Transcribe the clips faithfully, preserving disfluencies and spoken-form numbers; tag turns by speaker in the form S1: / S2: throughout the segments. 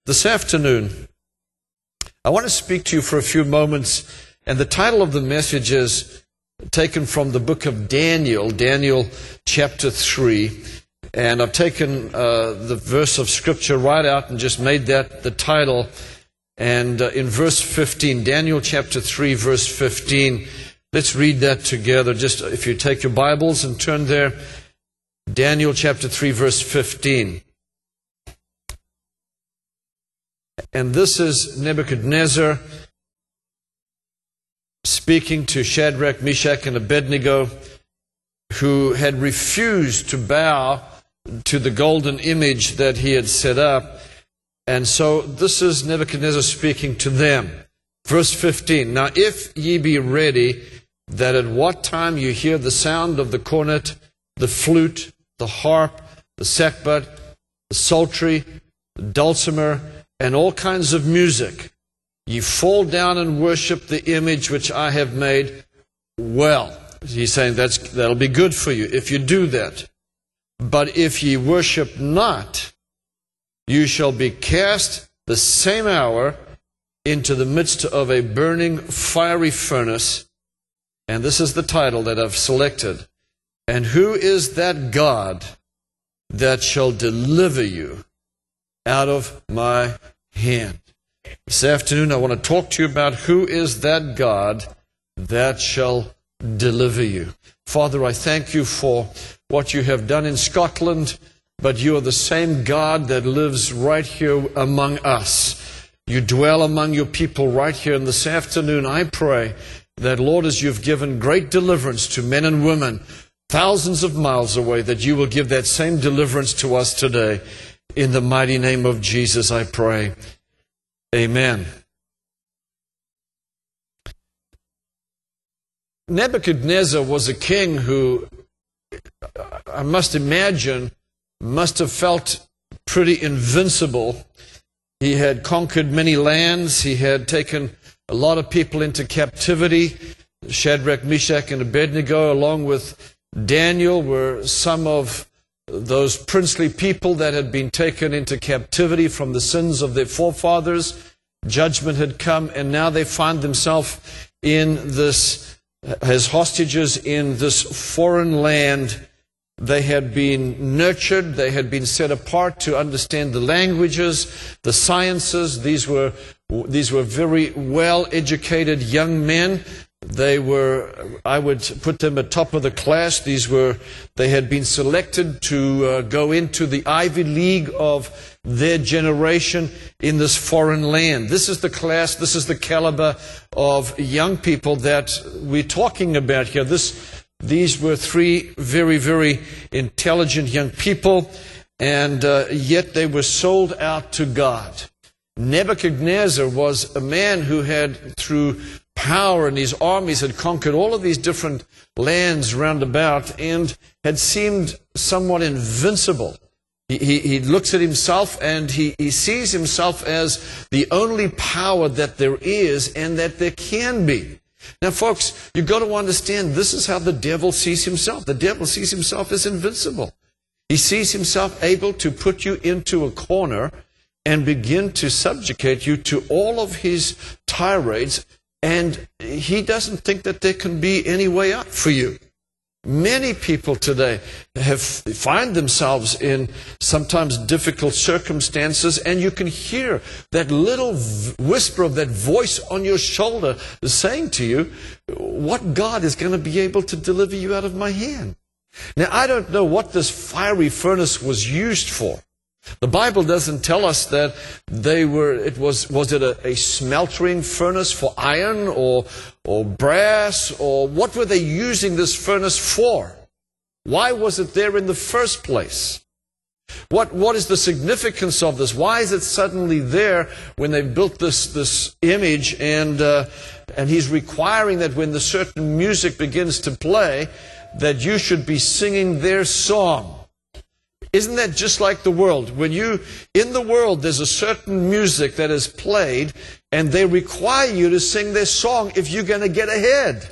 S1: This afternoon, I want to speak to you for a few moments, and the title of the message is taken from the book of Daniel, Daniel chapter three, and I've taken uh, the verse of Scripture right out and just made that the title. And uh, in verse fifteen, Daniel chapter three, verse fifteen, let's read that together. Just if you take your Bibles and turn there, Daniel chapter three, verse fifteen. And this is Nebuchadnezzar speaking to Shadrach, Meshach, and Abednego, who had refused to bow to the golden image that he had set up. And so this is Nebuchadnezzar speaking to them. Verse fifteen, Now if ye be ready, that at what time you hear the sound of the cornet, the flute, the harp, the sackbut, the psaltery, the dulcimer, and all kinds of music, ye fall down and worship the image which I have made. Well, he's saying that's, that'll be good for you if you do that. But if ye worship not, you shall be cast the same hour into the midst of a burning fiery furnace. And this is the title that I've selected. And who is that God that shall deliver you out of my hand? This afternoon I want to talk to you about who is that God that shall deliver you. Father, I thank you for what you have done in Scotland, but you are the same God that lives right here among us. You dwell among your people right here. And this afternoon I pray that, Lord, as you've given great deliverance to men and women thousands of miles away, that you will give that same deliverance to us today. In the mighty name of Jesus, I pray. Amen. Nebuchadnezzar was a king who, I must imagine, must have felt pretty invincible. He had conquered many lands. He had taken a lot of people into captivity. Shadrach, Meshach, and Abednego, along with Daniel, were some of those princely people that had been taken into captivity from the sins of their forefathers. Judgment had come, and now they find themselves in this, as hostages in this foreign land. They had been nurtured, they had been set apart to understand the languages, the sciences. These were, these were very well-educated young men. They were, I would put them at top of the class. These were, they had been selected to uh, go into the Ivy League of their generation in this foreign land. This is the class, this is the caliber of young people that we're talking about here. This, these were three very, very intelligent young people, and uh, yet they were sold out to God. Nebuchadnezzar was a man who had, through power and his armies, had conquered all of these different lands round about and had seemed somewhat invincible. He, he, he looks at himself and he, he sees himself as the only power that there is and that there can be. Now, folks, you've got to understand, this is how the devil sees himself. The devil sees himself as invincible. He sees himself able to put you into a corner and begin to subjugate you to all of his tirades. And he doesn't think that there can be any way out for you. Many people today have find themselves in sometimes difficult circumstances, and you can hear that little whisper of that voice on your shoulder saying to you, what God is going to be able to deliver you out of my hand? Now, I don't know what this fiery furnace was used for. The Bible doesn't tell us that they were, it was, was it a, a smelting furnace for iron or, or brass, or what were they using this furnace for? Why was it there in the first place? What, what is the significance of this? Why is it suddenly there when they've built this, this image, and, uh, and he's requiring that when the certain music begins to play, that you should be singing their song? Isn't that just like the world? When you, in the world, there's a certain music that is played, and they require you to sing their song if you're going to get ahead.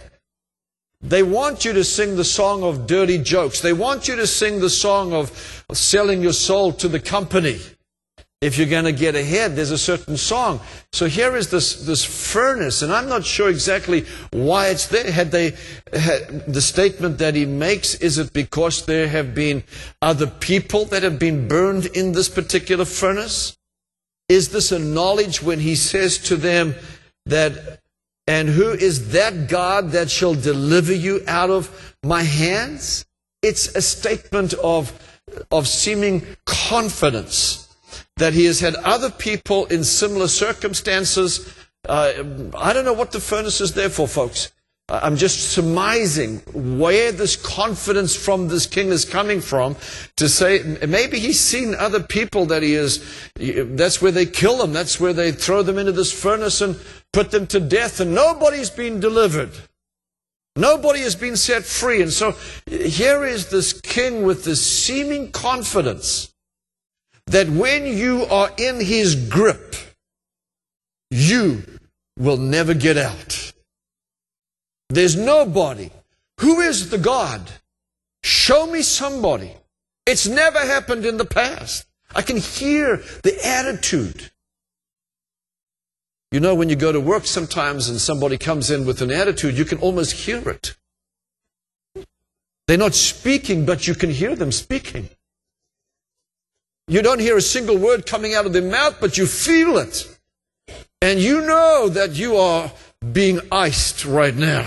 S1: They want you to sing the song of dirty jokes. They want you to sing the song of selling your soul to the company. If you're going to get ahead, there's a certain song. So here is this, this furnace, and I'm not sure exactly why it's there. Had they, had, the statement that he makes, is it because there have been other people that have been burned in this particular furnace? Is this a knowledge when he says to them that, and who is that God that shall deliver you out of my hands? It's a statement of, of seeming confidence that he has had other people in similar circumstances. Uh, I don't know what the furnace is there for, folks. I'm just surmising where this confidence from this king is coming from to say, maybe he's seen other people that he is, that's where they kill them, that's where they throw them into this furnace and put them to death, and nobody's been delivered. Nobody has been set free. And so here is this king with this seeming confidence that when you are in his grip, you will never get out. There's nobody. Who is the God? Show me somebody. It's never happened in the past. I can hear the attitude. You know, when you go to work sometimes and somebody comes in with an attitude, you can almost hear it. They're not speaking, but you can hear them speaking. You don't hear a single word coming out of their mouth, but you feel it. And you know that you are being iced right now.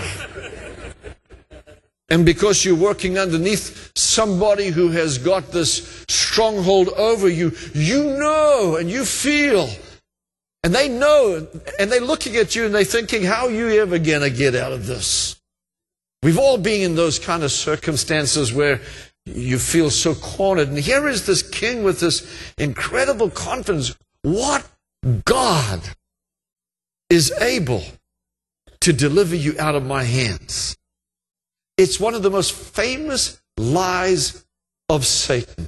S1: And because you're working underneath somebody who has got this stronghold over you, you know and you feel. And they know, and they're looking at you and they're thinking, how are you ever going to get out of this? We've all been in those kind of circumstances where you feel so cornered. And here is this king with this incredible confidence. What God is able to deliver you out of my hands? It's one of the most famous lies of Satan.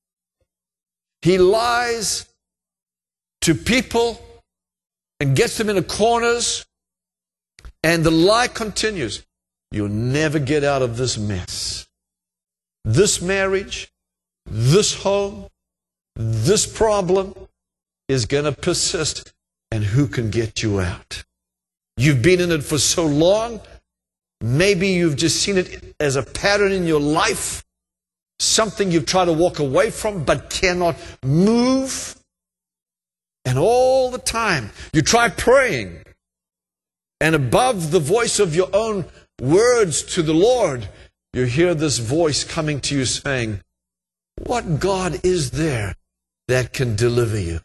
S1: He lies to people and gets them into corners, and the lie continues. You'll never get out of this mess. This marriage, this home, this problem is going to persist, and who can get you out? You've been in it for so long, maybe you've just seen it as a pattern in your life, something you've tried to walk away from but cannot move. And all the time, you try praying, and above the voice of your own words to the Lord, you hear this voice coming to you saying, what God is there that can deliver you?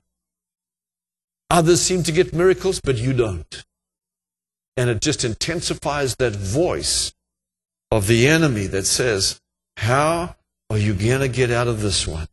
S1: Others seem to get miracles, but you don't. And it just intensifies that voice of the enemy that says, how are you going to get out of this one?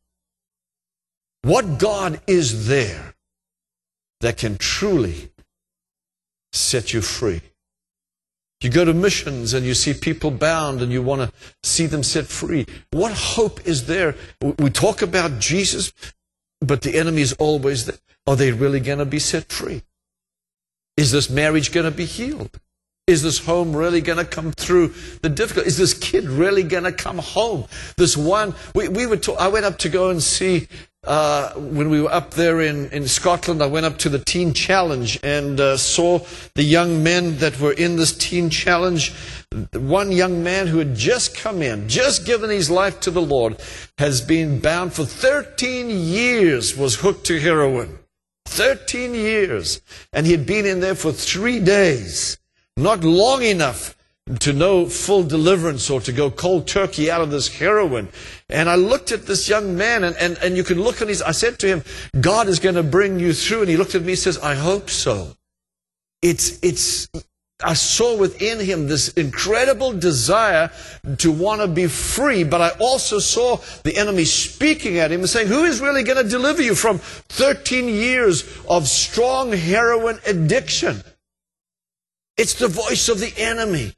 S1: What God is there that can truly set you free? You go to missions and you see people bound and you want to see them set free. What hope is there? We talk about Jesus, but the enemy is always there. Are they really going to be set free? Is this marriage going to be healed? Is this home really going to come through the difficulty? Is this kid really going to come home? This one, we, we were talk, I went up to go and see, uh, when we were up there in, in Scotland, I went up to the Teen Challenge and uh, saw the young men that were in this Teen Challenge. One young man who had just come in, just given his life to the Lord, has been bound for thirteen years, was hooked to heroin. thirteen years. And he had been in there for three days. Not long enough to know full deliverance or to go cold turkey out of this heroin. And I looked at this young man, and, and, and you can look at his, I said to him, God is going to bring you through. And he looked at me and says, I hope so. It's, it's, I saw within him this incredible desire to want to be free, but I also saw the enemy speaking at him and saying, who is really going to deliver you from thirteen years of strong heroin addiction? It's the voice of the enemy.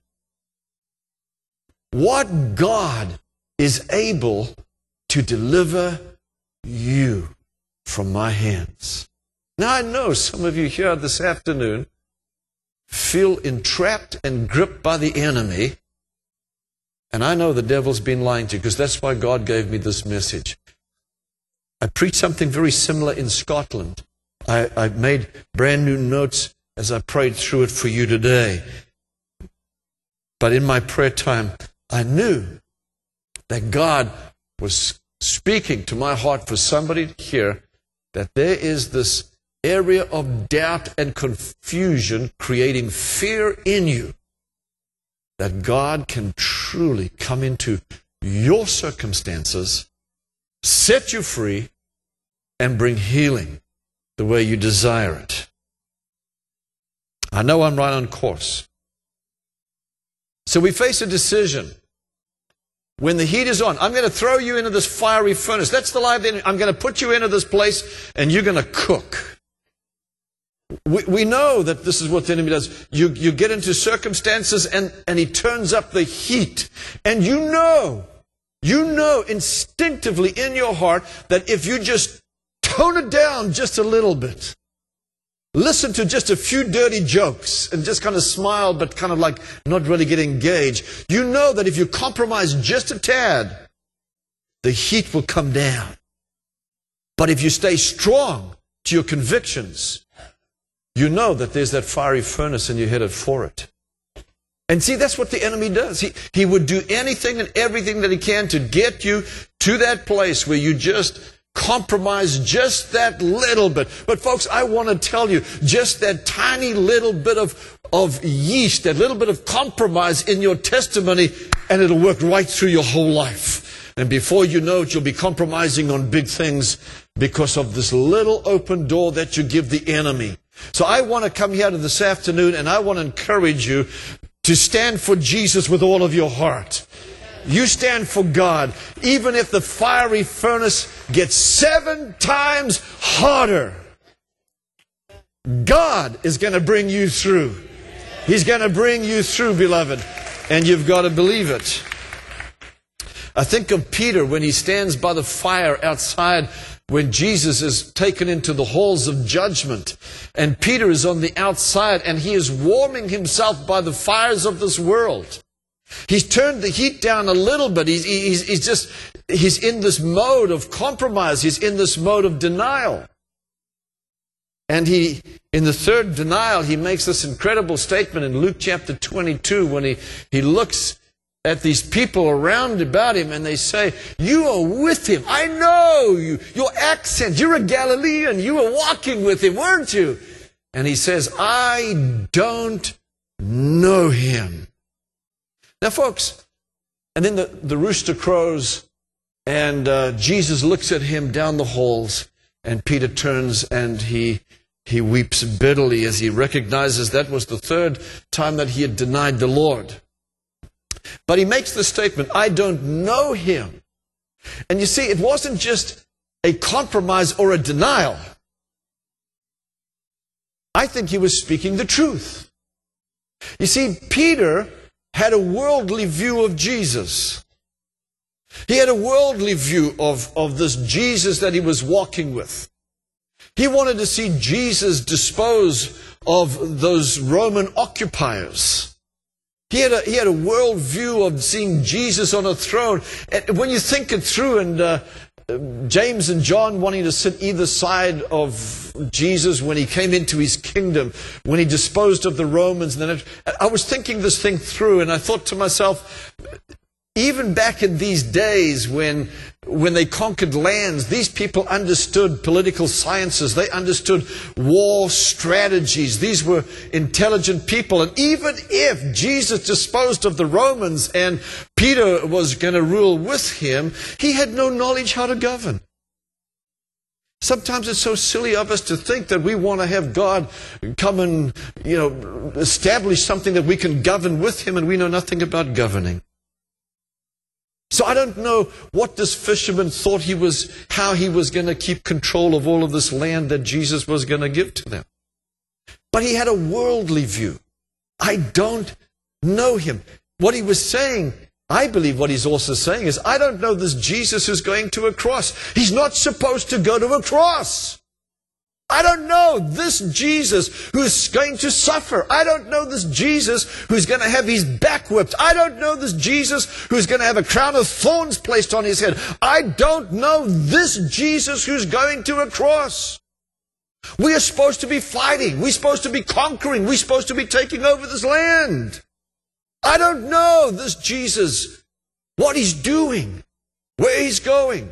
S1: What God is able to deliver you from my hands? Now I know some of you here this afternoon feel entrapped and gripped by the enemy. And I know the devil's been lying to you, because that's why God gave me this message. I preached something very similar in Scotland. I, I made brand new notes as I prayed through it for you today. But in my prayer time, I knew that God was speaking to my heart for somebody to hear that there is this area of doubt and confusion creating fear in you, that God can truly come into your circumstances, set you free, and bring healing the way you desire it. I know I'm right on course. So we face a decision. When the heat is on, I'm going to throw you into this fiery furnace. That's the lie of the enemy. I'm going to put you into this place and you're going to cook. We, we know that this is what the enemy does. You, you get into circumstances and, and he turns up the heat. And you know, you know instinctively in your heart that if you just tone it down just a little bit, listen to just a few dirty jokes and just kind of smile but kind of like not really get engaged, you know that if you compromise just a tad, the heat will come down. But if you stay strong to your convictions, you know that there's that fiery furnace and you're headed for it. And see, that's what the enemy does. He, he would do anything and everything that he can to get you to that place where you just compromise just that little bit. But folks, I want to tell you, just that tiny little bit of, of yeast, that little bit of compromise in your testimony, and it'll work right through your whole life. And before you know it, you'll be compromising on big things because of this little open door that you give the enemy. So I want to come here to this afternoon and I want to encourage you to stand for Jesus with all of your heart. You stand for God, even if the fiery furnace gets seven times hotter. God is going to bring you through. He's going to bring you through, beloved. And you've got to believe it. I think of Peter when he stands by the fire outside when Jesus is taken into the halls of judgment. And Peter is on the outside and he is warming himself by the fires of this world. He's turned the heat down a little bit. He's, he's, he's just, he's in this mode of compromise. He's in this mode of denial. And he, in the third denial, he makes this incredible statement in Luke chapter twenty-two when he, he looks at these people around about him and they say, you are with him. I know you, your accent. You're a Galilean. You were walking with him, weren't you? And he says, I don't know him. Now, folks, and then the, the rooster crows, and uh, Jesus looks at him down the halls, and Peter turns and he, he weeps bitterly as he recognizes that was the third time that he had denied the Lord. But he makes the statement, I don't know him. And you see, it wasn't just a compromise or a denial. I think he was speaking the truth. You see, Peter had a worldly view of Jesus. He had a worldly view of, of this Jesus that he was walking with. He wanted to see Jesus dispose of those Roman occupiers. He had a, he had a world view of seeing Jesus on a throne. And when you think it through, and uh, James and John wanting to sit either side of Jesus when he came into his kingdom, when he disposed of the Romans. And then I was thinking this thing through, and I thought to myself, even back in these days when, when they conquered lands, these people understood political sciences. They understood war strategies. These were intelligent people. And even if Jesus disposed of the Romans and Peter was going to rule with him, he had no knowledge how to govern. Sometimes it's so silly of us to think that we want to have God come and, you know, establish something that we can govern with him, and we know nothing about governing. So I don't know what this fisherman thought he was, how he was going to keep control of all of this land that Jesus was going to give to them. But he had a worldly view. I don't know him. What he was saying, I believe what he's also saying is, I don't know this Jesus who's going to a cross. He's not supposed to go to a cross. I don't know this Jesus who's going to suffer. I don't know this Jesus who's going to have his back whipped. I don't know this Jesus who's going to have a crown of thorns placed on his head. I don't know this Jesus who's going to a cross. We are supposed to be fighting. We're supposed to be conquering. We're supposed to be taking over this land. I don't know this Jesus, what he's doing, where he's going.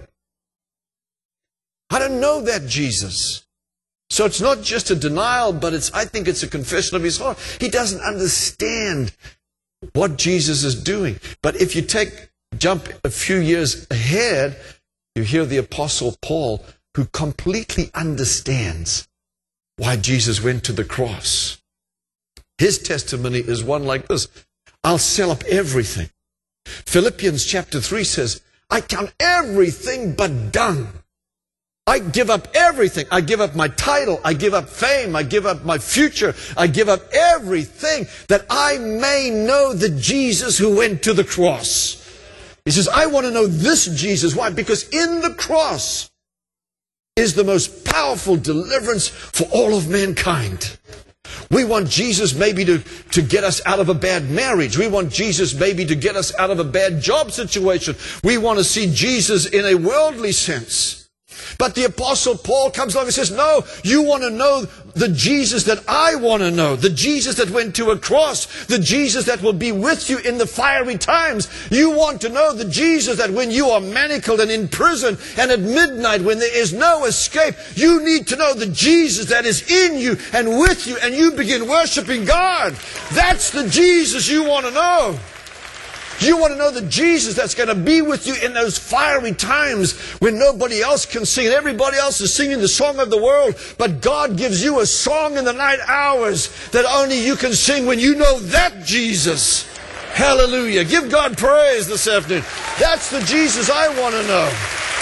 S1: I don't know that Jesus. So it's not just a denial, but it's, I think it's a confession of his heart. He doesn't understand what Jesus is doing. But if you take, jump a few years ahead, you hear the Apostle Paul, who completely understands why Jesus went to the cross. His testimony is one like this: I'll sell up everything. Philippians chapter three says, I count everything but dung. I give up everything. I give up my title. I give up fame. I give up my future. I give up everything that I may know the Jesus who went to the cross. He says, I want to know this Jesus. Why? Because in the cross is the most powerful deliverance for all of mankind. We want Jesus maybe to, to get us out of a bad marriage. We want Jesus maybe to get us out of a bad job situation. We want to see Jesus in a worldly sense. But the Apostle Paul comes along and says, no, you want to know the Jesus that I want to know, the Jesus that went to a cross, the Jesus that will be with you in the fiery times. You want to know the Jesus that when you are manacled and in prison and at midnight when there is no escape, you need to know the Jesus that is in you and with you, and you begin worshiping God. That's the Jesus you want to know. You want to know the Jesus that's going to be with you in those fiery times when nobody else can sing and everybody else is singing the song of the world, but God gives you a song in the night hours that only you can sing when you know that Jesus. Hallelujah. Give God praise this afternoon. That's the Jesus I want to know.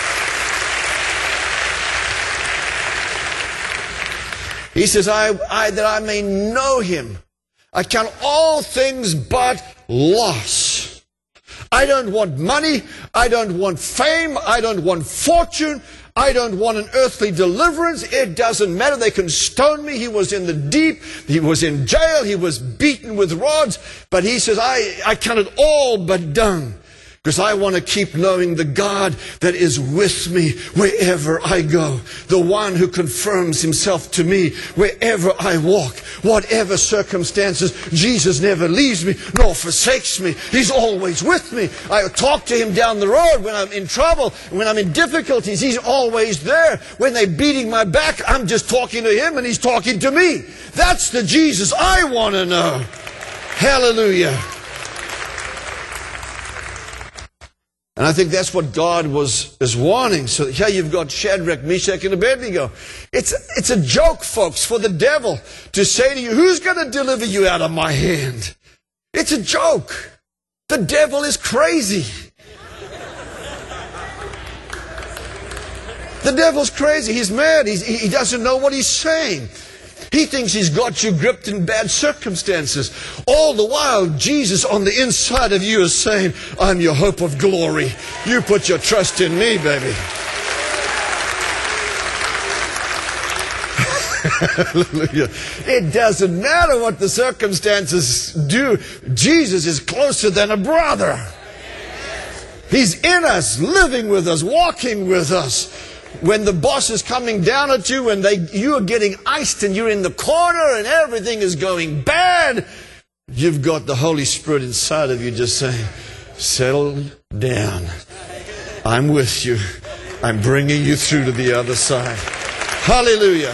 S1: He says, I, I that I may know him. I count all things but loss. I don't want money. I don't want fame. I don't want fortune. I don't want an earthly deliverance. It doesn't matter. They can stone me. He was in the deep. He was in jail. He was beaten with rods. But he says, I, I count it all but dung. Because I want to keep knowing the God that is with me wherever I go. The one who confirms himself to me wherever I walk. Whatever circumstances, Jesus never leaves me nor forsakes me. He's always with me. I talk to him down the road when I'm in trouble, when I'm in difficulties. He's always there. When they're beating my back, I'm just talking to him and he's talking to me. That's the Jesus I want to know. Hallelujah. And I think that's what God was is warning. So here you've got Shadrach, Meshach, and Abednego. It's, it's a joke, folks, for the devil to say to you, who's going to deliver you out of my hand? It's a joke. The devil is crazy. The devil's crazy. He's mad. He's, he doesn't know what he's saying. He thinks he's got you gripped in bad circumstances. All the while, Jesus on the inside of you is saying, I'm your hope of glory. You put your trust in me, baby. Hallelujah. It doesn't matter what the circumstances do. Jesus is closer than a brother. He's in us, living with us, walking with us. When the boss is coming down at you and they, you are getting iced and you're in the corner and everything is going bad, you've got the Holy Spirit inside of you just saying, settle down. I'm with you. I'm bringing you through to the other side. Hallelujah.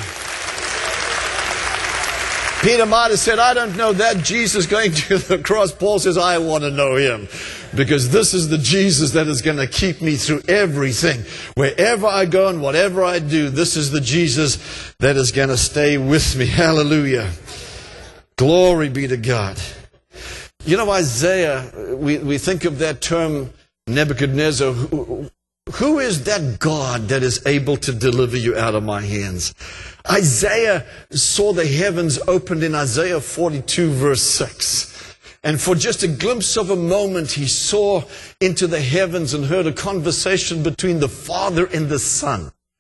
S1: Peter might have said, I don't know that Jesus going to the cross. Paul says, I want to know him. Because this is the Jesus that is going to keep me through everything. Wherever I go and whatever I do, this is the Jesus that is going to stay with me. Hallelujah. Glory be to God. You know, Isaiah, we, we think of that term, Nebuchadnezzar. Who, who is that God that is able to deliver you out of my hands? Isaiah saw the heavens opened in Isaiah forty-two verse six. And for just a glimpse of a moment, he saw into the heavens and heard a conversation between the Father and the Son.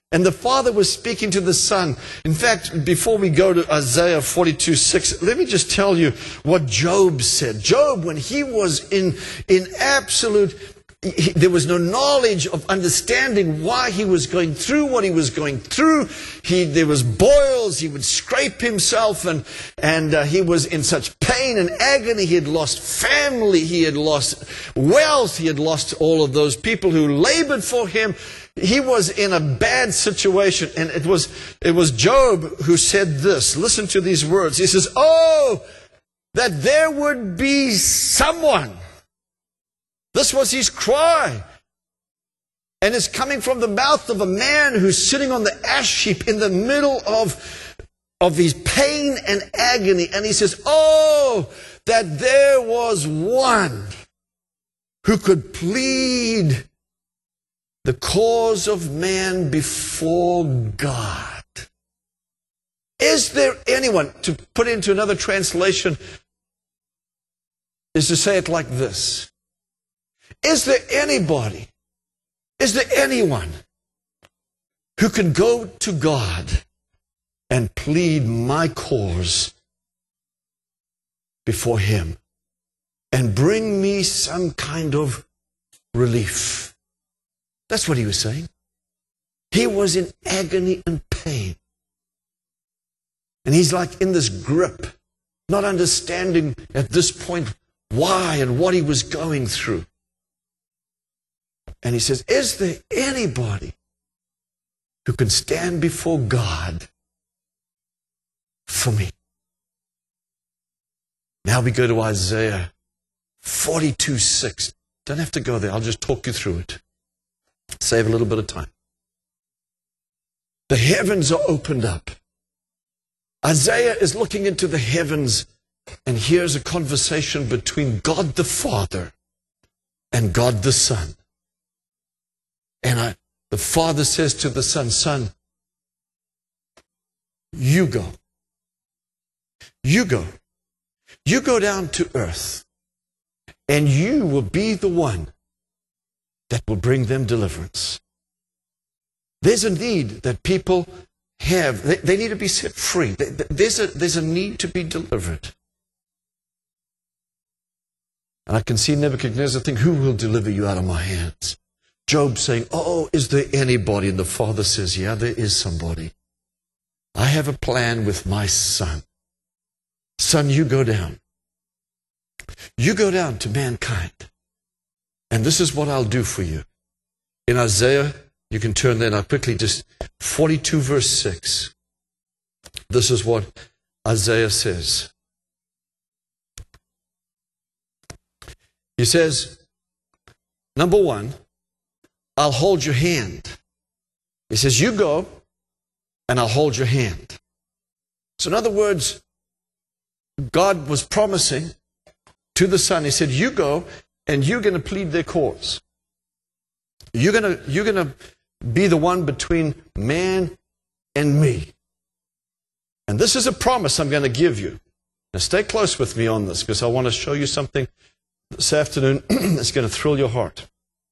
S1: And the Father was speaking to the Son. In fact, before we go to Isaiah forty-two six, let me just tell you what Job said. Job, when he was in, in absolute, he, there was no knowledge of understanding why he was going through what he was going through. He, there was boils, he would scrape himself, and, and uh, he was in such pain and agony. He had lost family, he had lost wealth, he had lost all of those people who labored for him. He was in a bad situation, and it was, it was Job who said this. Listen to these words. He says, "Oh, that there would be someone." This was his cry. And it's coming from the mouth of a man who's sitting on the ash heap in the middle of, of his pain and agony. And he says, "Oh, that there was one who could plead the cause of man before God." Is there anyone, to put into another translation, is to say it like this. Is there anybody, is there anyone who can go to God and plead my cause before Him and bring me some kind of relief? That's what he was saying. He was in agony and pain. And he's like in this grip, not understanding at this point why and what he was going through. And he says, is there anybody who can stand before God for me? Now we go to Isaiah forty-two six. Don't have to go there. I'll just talk you through it. Save a little bit of time. The heavens are opened up. Isaiah is looking into the heavens, and here's a conversation between God the Father and God the Son. And I, the Father says to the Son, "Son, you go. You go. You go down to earth, and you will be the one that will bring them deliverance." There's a need that people have. They, they need to be set free. There's a, there's a need to be delivered. And I can see Nebuchadnezzar think, who will deliver you out of my hands? Job saying, oh, is there anybody? And the Father says, yeah, there is somebody. I have a plan with my son. Son, you go down. You go down to mankind. And this is what I'll do for you. In Isaiah, you can turn there now quickly, just forty-two verse six. This is what Isaiah says. He says, number one, I'll hold your hand. He says, you go, and I'll hold your hand. So in other words, God was promising to the Son, He said, you go, and you're going to plead their cause. You're going to, you're going to be the one between man and me. And this is a promise I'm going to give you. Now stay close with me on this, because I want to show you something this afternoon that's going to thrill your heart.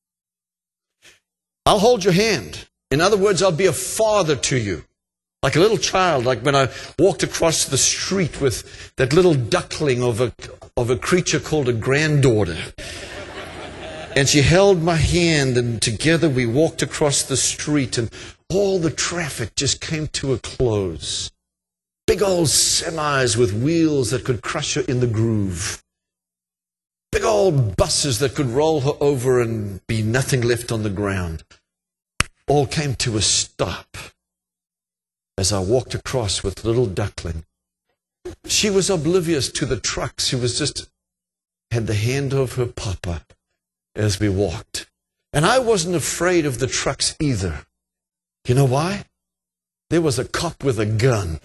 S1: I'll hold your hand. In other words, I'll be a father to you. Like a little child, like when I walked across the street with that little duckling of a, of a creature called a granddaughter. And she held my hand, and together we walked across the street, and all the traffic just came to a close. Big old semis with wheels that could crush her in the groove. Big old buses that could roll her over and be nothing left on the ground. All came to a stop as I walked across with little duckling. She was oblivious to the trucks. She was just had the hand of her papa as we walked. And I wasn't afraid of the trucks either. You know why? There was a cop with a gun.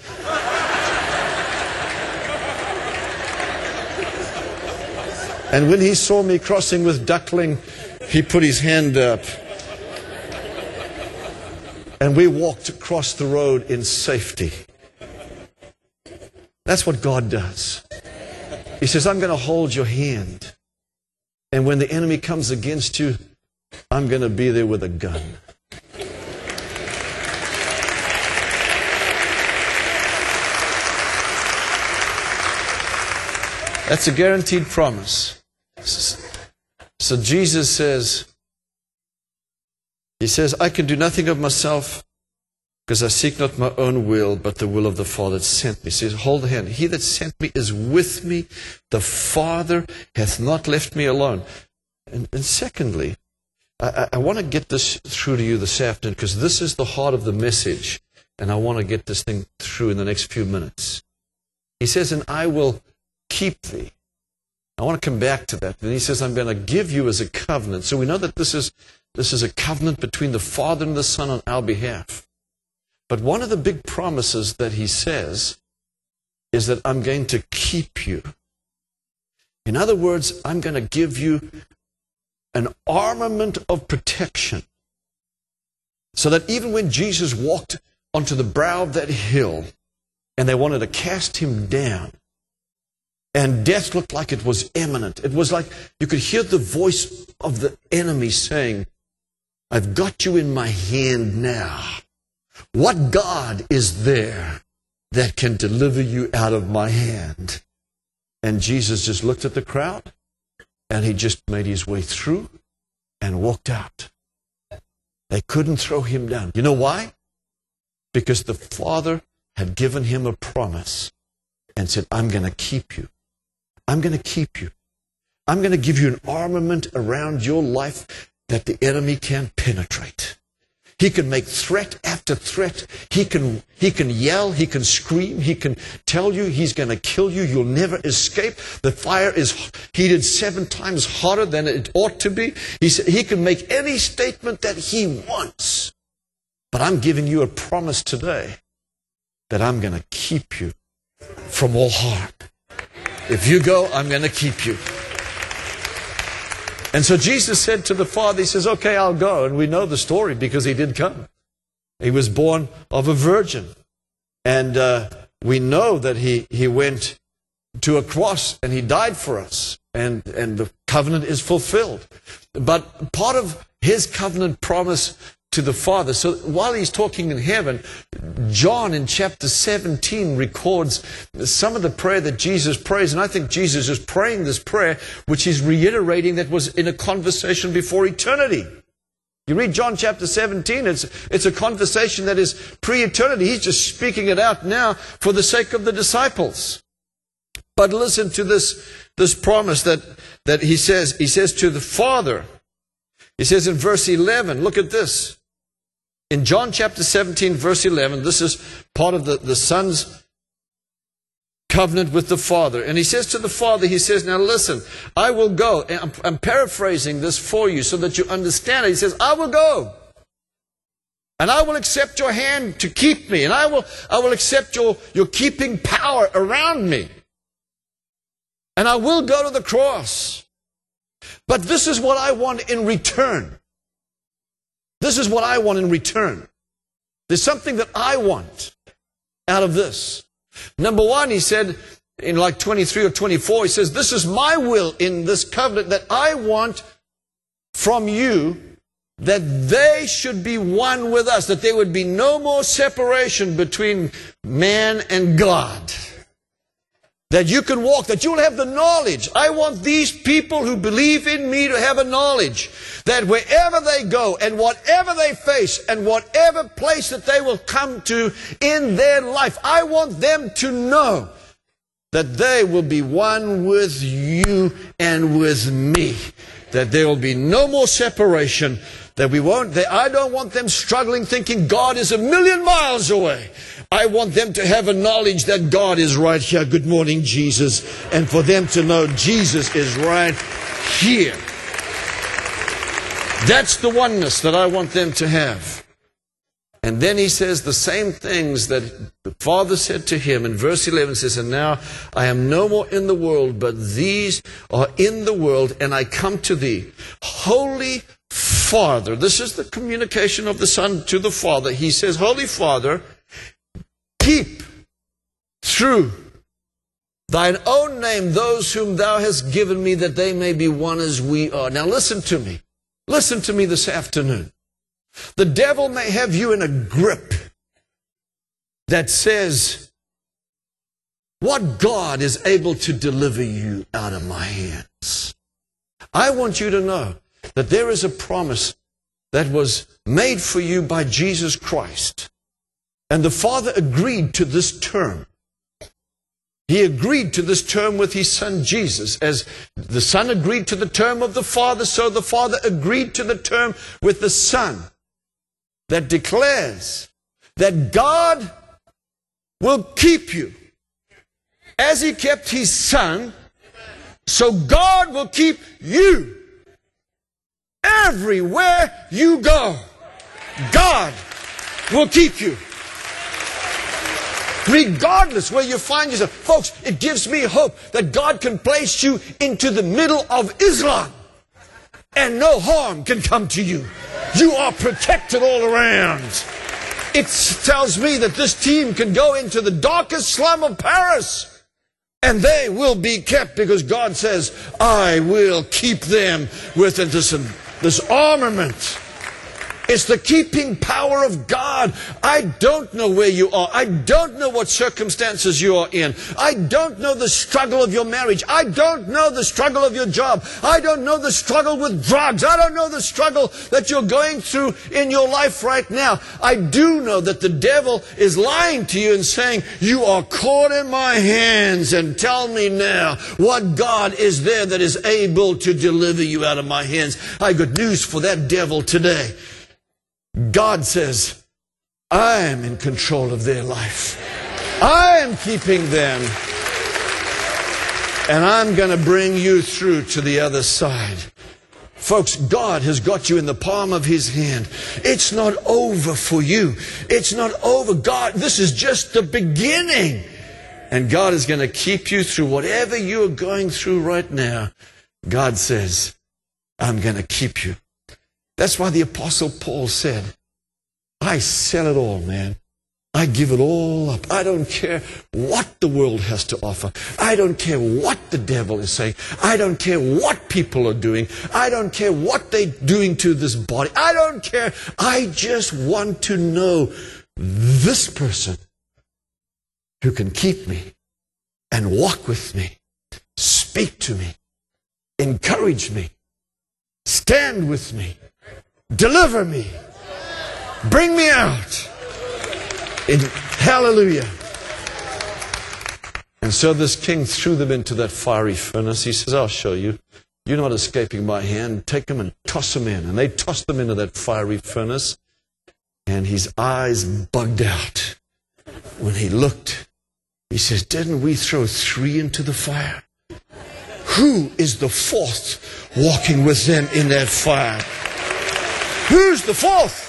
S1: And when he saw me crossing with duckling, he put his hand up. And we walked across the road in safety. That's what God does. He says, I'm going to hold your hand. And when the enemy comes against you, I'm going to be there with a gun. That's a guaranteed promise. So Jesus says, He says, I can do nothing of myself, because I seek not my own will, but the will of the Father that sent me. He says, hold the hand. He that sent me is with me. The Father hath not left me alone. And, and secondly, I, I want to get this through to you this afternoon, because this is the heart of the message, and I want to get this thing through in the next few minutes. He says, and I will keep thee. I want to come back to that. And he says, I'm going to give you as a covenant. So we know that this is, this is a covenant between the Father and the Son on our behalf. But one of the big promises that he says is that I'm going to keep you. In other words, I'm going to give you an armament of protection, so that even when Jesus walked onto the brow of that hill and they wanted to cast him down, and death looked like it was imminent, it was like you could hear the voice of the enemy saying, I've got you in my hand now. What God is there that can deliver you out of my hand? And Jesus just looked at the crowd, and he just made his way through and walked out. They couldn't throw him down. You know why? Because the Father had given him a promise and said, I'm going to keep you. I'm going to keep you. I'm going to give you an armament around your life that the enemy can't penetrate. He can make threat after threat. He can, he can yell. He can scream. He can tell you he's going to kill you. You'll never escape. The fire is heated seven times hotter than it ought to be. He said he can make any statement that he wants. But I'm giving you a promise today that I'm going to keep you from all harm. If you go, I'm going to keep you. And so Jesus said to the Father, he says, okay, I'll go. And we know the story because he did come. He was born of a virgin. And uh, we know that he, he went to a cross and he died for us. And, and the covenant is fulfilled. But part of his covenant promise to the Father, so while he's talking in heaven, John in chapter seventeen records some of the prayer that Jesus prays. And I think Jesus is praying this prayer, which he's reiterating, that was in a conversation before eternity. You read John chapter seventeen, it's, it's a conversation that is pre-eternity. He's just speaking it out now for the sake of the disciples. But listen to this, this promise that, that he says. He says to the Father, he says in verse eleven, look at this. In John chapter seventeen, verse eleven, this is part of the, the Son's covenant with the Father. And he says to the Father, he says, now listen, I will go. And I'm, I'm paraphrasing this for you so that you understand it. He says, I will go. And I will accept your hand to keep me. And I will, I will accept your, your keeping power around me. And I will go to the cross. But this is what I want in return. This is what I want in return. There's something that I want out of this. Number one, he said, in like twenty-three or twenty-four, he says, this is my will in this covenant, that I want from you that they should be one with us, that there would be no more separation between man and God. That you can walk, that you'll have the knowledge. I want these people who believe in me to have a knowledge that wherever they go and whatever they face and whatever place that they will come to in their life, I want them to know that they will be one with you and with me. That there will be no more separation. That we won't, that I don't want them struggling thinking God is a million miles away. I want them to have a knowledge that God is right here. Good morning, Jesus. And for them to know Jesus is right here. That's the oneness that I want them to have. And then he says the same things that the Father said to him in verse eleven. Says, and now I am no more in the world, but these are in the world, and I come to thee. Holy Father. This is the communication of the Son to the Father. He says, Holy Father, keep through thine own name those whom thou hast given me, that they may be one as we are. Now listen to me. Listen to me this afternoon. The devil may have you in a grip that says, what God is able to deliver you out of my hands. I want you to know that there is a promise that was made for you by Jesus Christ. And the Father agreed to this term. He agreed to this term with His Son Jesus. As the Son agreed to the term of the Father, so the Father agreed to the term with the Son, that declares that God will keep you. As He kept His Son, so God will keep you. Everywhere you go, God will keep you. Regardless where you find yourself. Folks, it gives me hope that God can place you into the middle of Islam and no harm can come to you. You are protected all around. It tells me that this team can go into the darkest slum of Paris and they will be kept, because God says, I will keep them with this, this armament. It's the keeping power of God. I don't know where you are. I don't know what circumstances you are in. I don't know the struggle of your marriage. I don't know the struggle of your job. I don't know the struggle with drugs. I don't know the struggle that you're going through in your life right now. I do know that the devil is lying to you and saying, you are caught in my hands, and tell me now what God is there that is able to deliver you out of my hands. I got news for that devil today. God says, I am in control of their life. I am keeping them. And I'm going to bring you through to the other side. Folks, God has got you in the palm of His hand. It's not over for you. It's not over. God, this is just the beginning. And God is going to keep you through whatever you're going through right now. God says, I'm going to keep you. That's why the Apostle Paul said, I sell it all, man. I give it all up. I don't care what the world has to offer. I don't care what the devil is saying. I don't care what people are doing. I don't care what they're doing to this body. I don't care. I just want to know this person who can keep me and walk with me, speak to me, encourage me, stand with me, deliver me, bring me out. In, hallelujah. And so this king threw them into that fiery furnace. He says, I'll show you. You're not escaping my hand. Take them and toss them in. And they tossed them into that fiery furnace. And his eyes bugged out. When he looked, he says, didn't we throw three into the fire? Who is the fourth walking with them in that fire? Who's the fourth?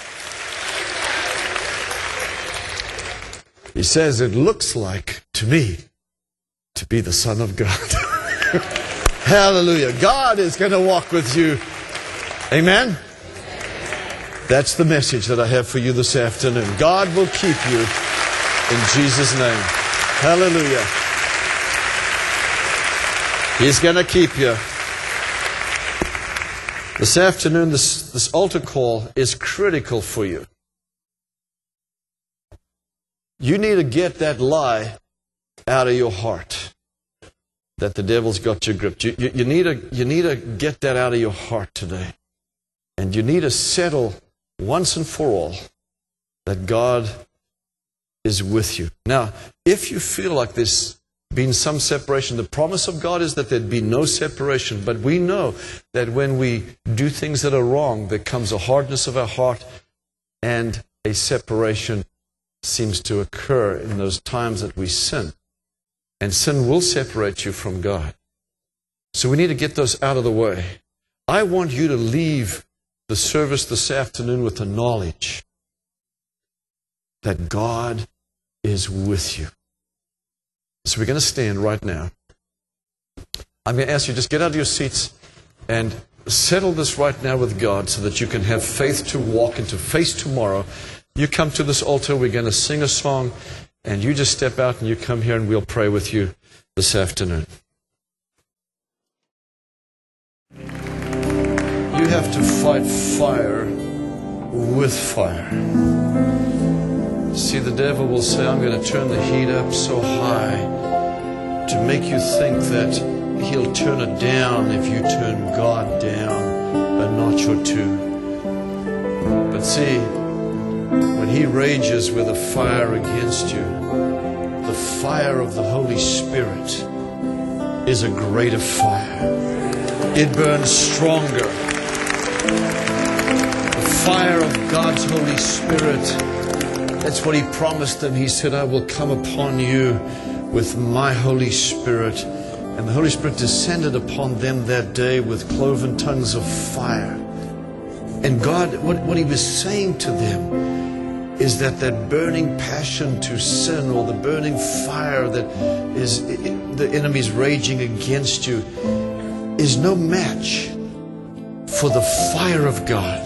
S1: He says, it looks like to me to be the Son of God. Hallelujah. God is going to walk with you. Amen? That's the message that I have for you this afternoon. God will keep you in Jesus' name. Hallelujah. He's going to keep you. This afternoon, this, this altar call is critical for you. You need to get that lie out of your heart that the devil's got you gripped. You, you, you, need to, you need to get that out of your heart today. And you need to settle once and for all that God is with you. Now, if you feel like there's been some separation, the promise of God is that there'd be no separation. But we know that when we do things that are wrong, there comes a hardness of our heart and a separation seems to occur in those times that we sin. And sin will separate you from God. So we need to get those out of the way. I want you to leave the service this afternoon with the knowledge that God is with you. So we're going to stand right now. I'm going to ask you, just get out of your seats and settle this right now with God so that you can have faith to walk and to face tomorrow. You come to this altar, we're going to sing a song, and you just step out and you come here and we'll pray with you this afternoon. You have to fight fire with fire. See, the devil will say, I'm going to turn the heat up so high to make you think that He'll turn it down if you turn God down a notch or two. But see, when He rages with a fire against you, the fire of the Holy Spirit is a greater fire. It burns stronger. The fire of God's Holy Spirit, that's what He promised them. He said, I will come upon you with my Holy Spirit. And the Holy Spirit descended upon them that day with cloven tongues of fire. And God, what, what He was saying to them is that that burning passion to sin, or the burning fire that is the enemy's raging against you, is no match for the fire of God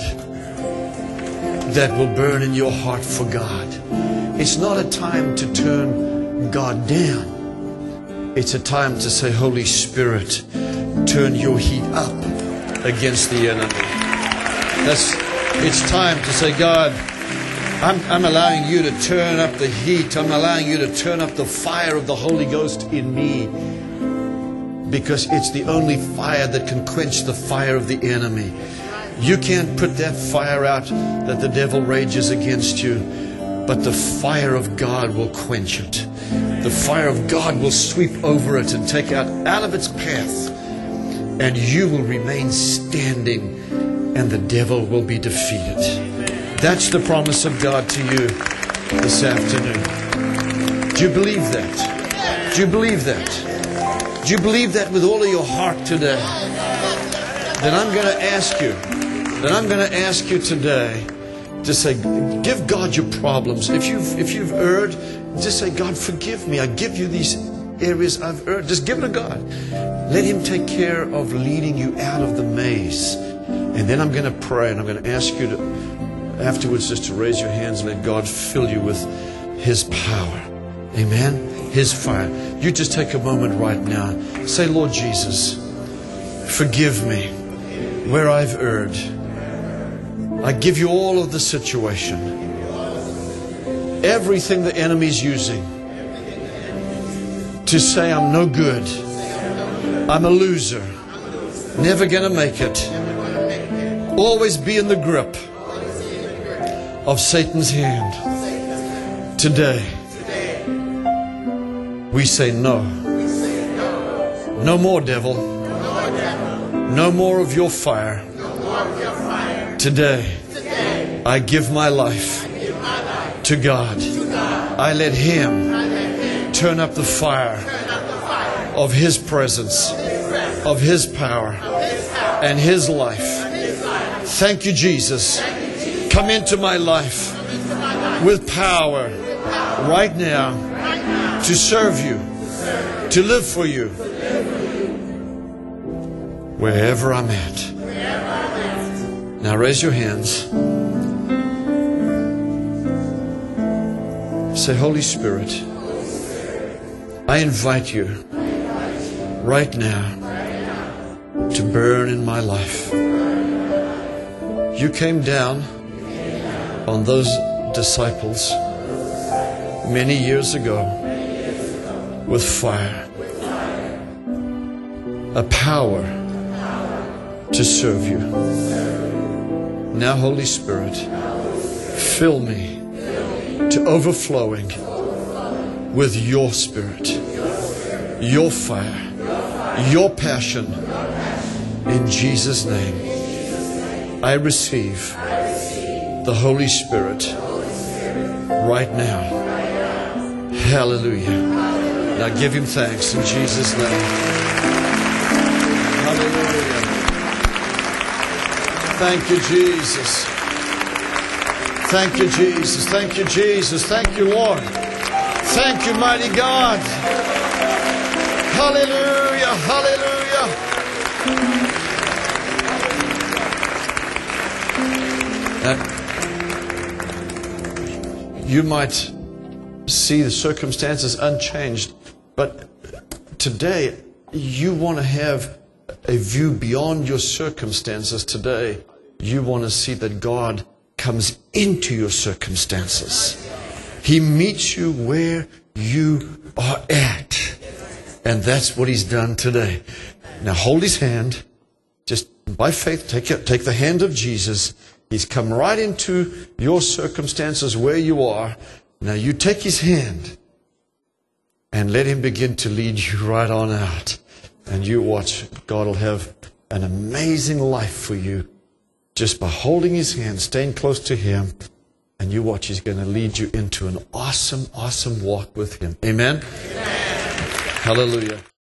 S1: that will burn in your heart for God. It's not a time to turn God down. It's a time to say, Holy Spirit, turn your heat up against the enemy. That's, it's time to say, God, I'm, I'm allowing you to turn up the heat. I'm allowing you to turn up the fire of the Holy Ghost in me, because it's the only fire that can quench the fire of the enemy. You can't put that fire out that the devil rages against you, but the fire of God will quench it. The fire of God will sweep over it and take it out, out of its path. And you will remain standing, and the devil will be defeated. That's the promise of God to you this afternoon. Do you believe that? Do you believe that? Do you believe that with all of your heart today? Then I'm going to ask you, then I'm going to ask you today to say, give God your problems. If you've, if you've erred, just say, God, forgive me. I give you these areas I've erred. Just give it to God. Let Him take care of leading you out of the maze. And then I'm going to pray, and I'm going to ask you to, afterwards, just to raise your hands and let God fill you with His power. Amen? His fire. You just take a moment right now. Say, Lord Jesus, forgive me where I've erred. I give you all of the situation. Everything the enemy's using to say I'm no good, I'm a loser, never gonna make it, always be in the grip of Satan's hand. Today, we say no. No more, devil. No more of your fire. Today, I give my life to God. I let Him turn up the fire of His presence, of His power, and His life. Thank you, Jesus. Come into my life with power right now to serve you, to live for you, wherever I'm at. Now raise your hands. Say, Holy Spirit, I invite you right now to burn in my life. You came down on those disciples many years ago with fire, a power to serve you. Now, Holy Spirit, fill me to overflowing with your Spirit, your fire, your passion. In Jesus' name, I receive the Holy Spirit right now. Hallelujah. Now give Him thanks in Jesus' name. Hallelujah. Thank you, Jesus. Thank you, Jesus. Thank you, Jesus. Thank you, Lord. Thank you, mighty God. Hallelujah. Hallelujah. Now, you might see the circumstances unchanged, but today you want to have a view beyond your circumstances. Today you want to see that God comes into your circumstances. He meets you where you are at. And that's what He's done today. Now hold His hand. Just by faith, take it, take the hand of Jesus. He's come right into your circumstances where you are. Now you take His hand and let Him begin to lead you right on out. And you watch. God will have an amazing life for you just by holding His hand, staying close to Him. And you watch, He's going to lead you into an awesome, awesome walk with Him. Amen? Amen. Hallelujah.